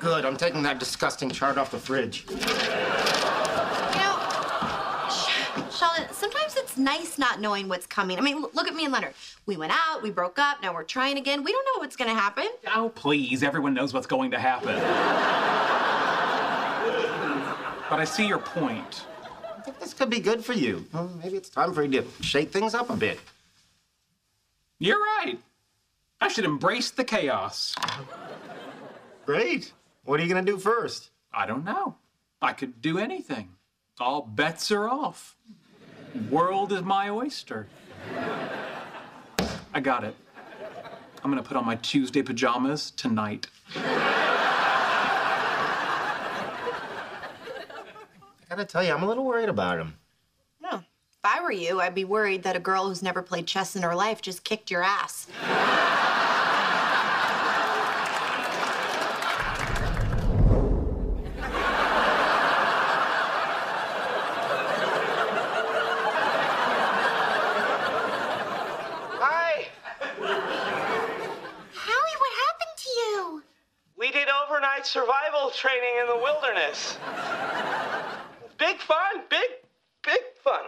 Good, I'm taking that disgusting chart off the fridge. Sheldon, sometimes it's nice not knowing what's coming. I mean, look at me and Leonard. We went out, we broke up, now we're trying again. We don't know what's gonna happen. Oh, please, everyone knows what's going to happen. But I see your point. I think this could be good for you. Well, maybe it's time for you to shake things up a bit. You're right. I should embrace the chaos. Great. What are you gonna do first? I don't know. I could do anything. All bets are off. World is my oyster. I got it. I'm gonna put on my Tuesday pajamas tonight. I gotta tell you, I'm a little worried about him. No. If I were you, I'd be worried that a girl who's never played chess in her life just kicked your ass. Survival training in the wilderness. Big fun, big fun.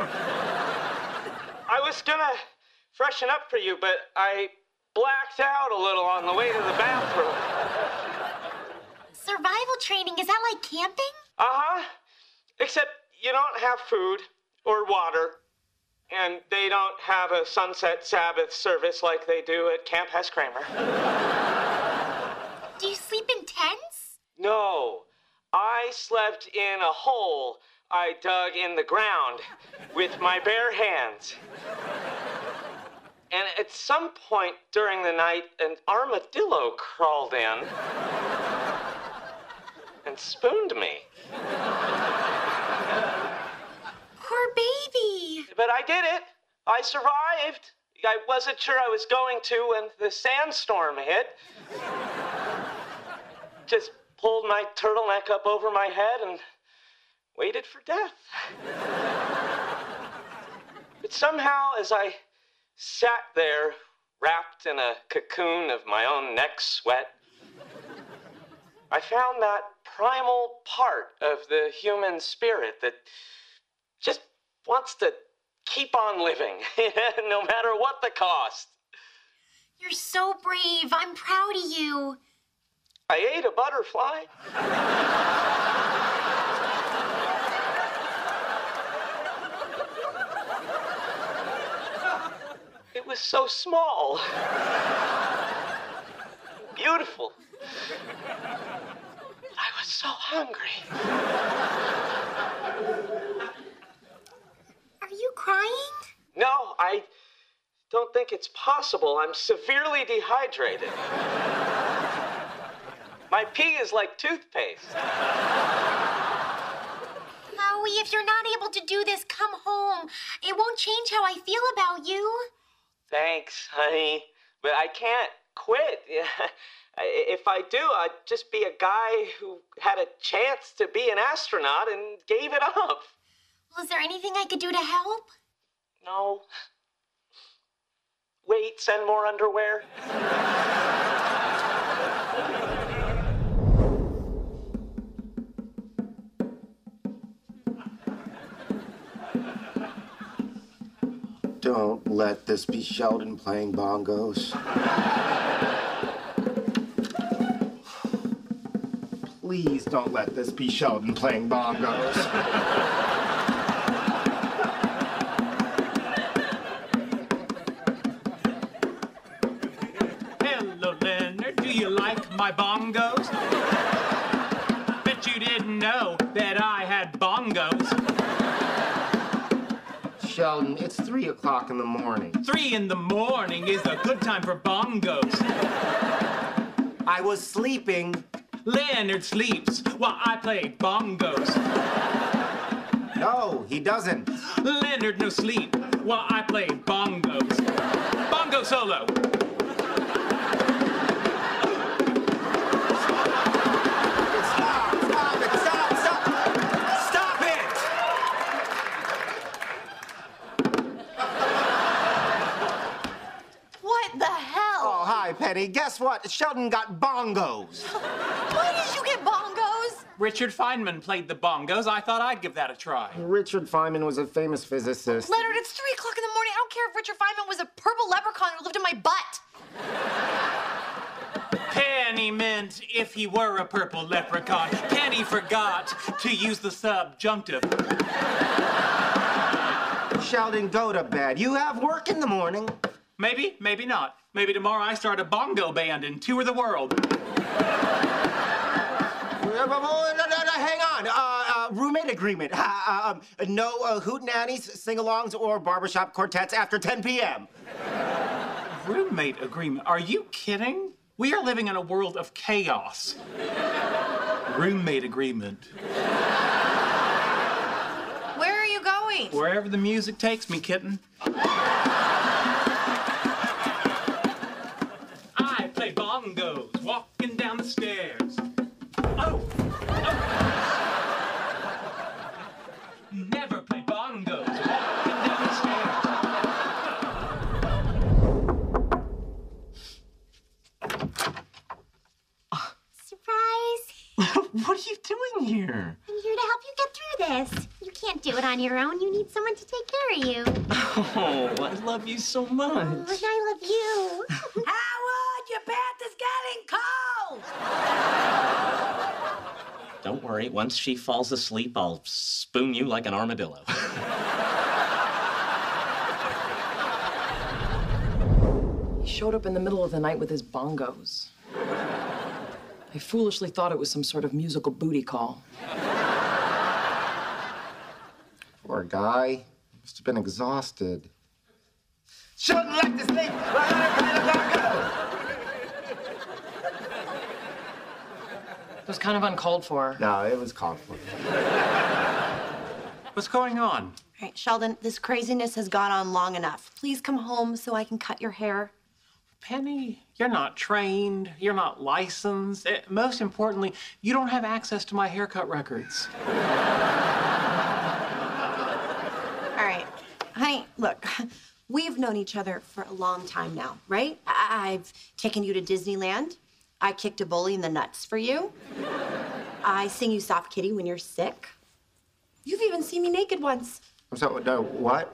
I was gonna freshen up for you, but I blacked out a little on the way to the bathroom. Survival training, is that like camping? Uh-huh. Except you don't have food or water, and they don't have a sunset Sabbath service like they do at Camp Hess Kramer. Do you sleep in tents? No, I slept in a hole I dug in the ground with my bare hands. And at some point during the night, an armadillo crawled in and spooned me. Poor baby. But I did it. I survived. I wasn't sure I was going to when the sandstorm hit. Just pulled my turtleneck up over my head and waited for death. But somehow, as I sat there, wrapped in a cocoon of my own neck sweat, I found that primal part of the human spirit that just wants to keep on living, no matter what the cost. You're so brave. I'm proud of you. I ate a butterfly. It was so small. Beautiful. But I was so hungry. Are you crying? No, I don't think it's possible. I'm severely dehydrated. My pee is like toothpaste. Maui, if you're not able to do this, come home. It won't change how I feel about you. Thanks, honey. But I can't quit. If I do, I'd just be a guy who had a chance to be an astronaut and gave it up. Well, is there anything I could do to help? No. Wait, send more underwear. Don't let this be Sheldon playing bongos. Please don't let this be Sheldon playing bongos. Hello, Leonard. Do you like my bongos? Bet you didn't know that I had bongos. Sheldon, it's 3 o'clock in the morning. 3 in the morning is a good time for bongos. I was sleeping. Leonard sleeps while I play bongos. No, he doesn't. Leonard no sleep while I play bongos. Bongo solo. What the hell? Oh, hi, Penny. Guess what? Sheldon got bongos. What is Richard Feynman played the bongos. I thought I'd give that a try. Richard Feynman was a famous physicist. Leonard, it's 3 o'clock in the morning. I don't care if Richard Feynman was a purple leprechaun who lived in my butt. Penny meant if he were a purple leprechaun. Penny forgot to use the subjunctive. Sheldon, go to bed. You have work in the morning. Maybe, maybe not. Maybe tomorrow I start a bongo band and tour the world. No, hang on. Roommate agreement. No hootenannies, sing-alongs, or barbershop quartets after 10 p.m. Roommate agreement? Are you kidding? We are living in a world of chaos. Roommate agreement. Where are you going? Wherever the music takes me, kitten. I play bongos walking down the stairs. Oh! Never play bongos walking down the stairs. Surprise! What are you doing here? I'm here to help you get through this. You can't do it on your own. You need someone to take care of you. Oh, I love you so much. Oh, and I love you. Howard, your bath is getting cold! Don't worry, once she falls asleep, I'll spoon you like an armadillo. He showed up in the middle of the night with his bongos. I foolishly thought it was some sort of musical booty call. Poor guy. Must have been exhausted. Shouldn't like to sleep. Let her play the bongo. It was kind of uncalled for. No, it was called for. What's going on? All right, Sheldon, this craziness has gone on long enough. Please come home so I can cut your hair. Penny, you're not trained, you're not licensed. Most importantly, you don't have access to my haircut records. All right, honey, look, we've known each other for a long time now, right? I've taken you to Disneyland. I kicked a bully in the nuts for you. I sing you soft kitty when you're sick. You've even seen me naked once. So, no, what?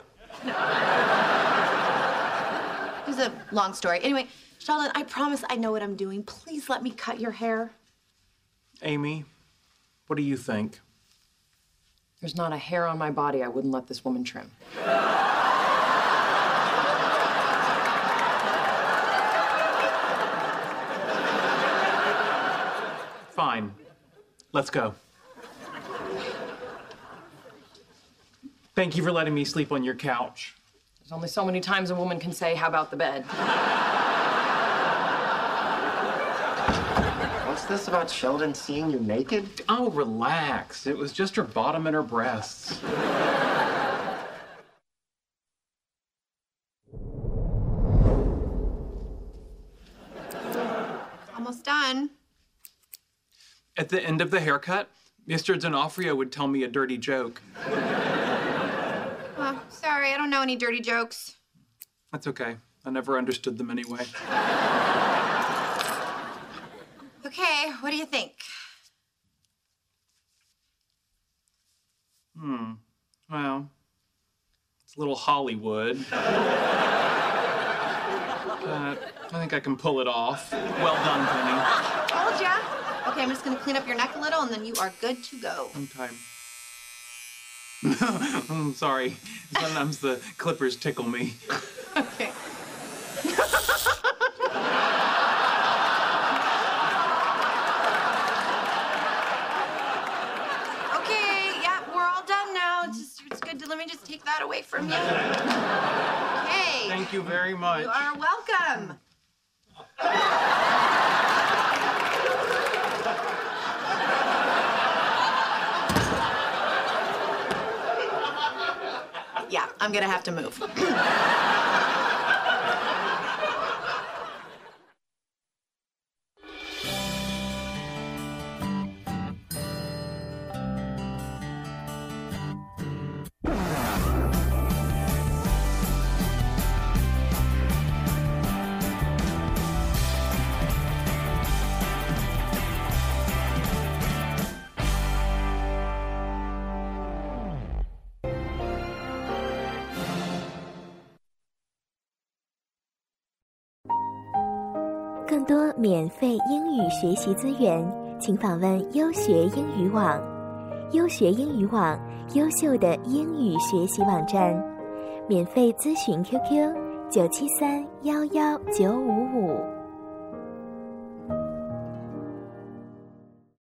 It was a long story. Anyway, Sheldon, I promise I know what I'm doing. Please let me cut your hair. Amy, what do you think? There's not a hair on my body I wouldn't let this woman trim. Fine. Let's go. Thank you for letting me sleep on your couch. There's only so many times a woman can say, "How about the bed?" What's this about Sheldon seeing you naked? Oh, relax. It was just her bottom and her breasts. Almost done. At the end of the haircut, Mr. D'Onofrio would tell me a dirty joke. Oh, sorry, I don't know any dirty jokes. That's okay. I never understood them anyway. Okay, what do you think? Well, it's a little Hollywood. But I think I can pull it off. Well done, Penny. Told ya. Okay, I'm just gonna clean up your neck a little, and then you are good to go. Okay. I'm sorry. Sometimes the clippers tickle me. Okay. Okay, yeah, we're all done now. It's good to let me just take that away from you. Okay. Thank you very much. You are welcome. Yeah, I'm gonna have to move. 更多免费英语学习资源，请访问优学英语网。优学英语网，优秀的英语学习网站。免费咨询 QQ：973-11955。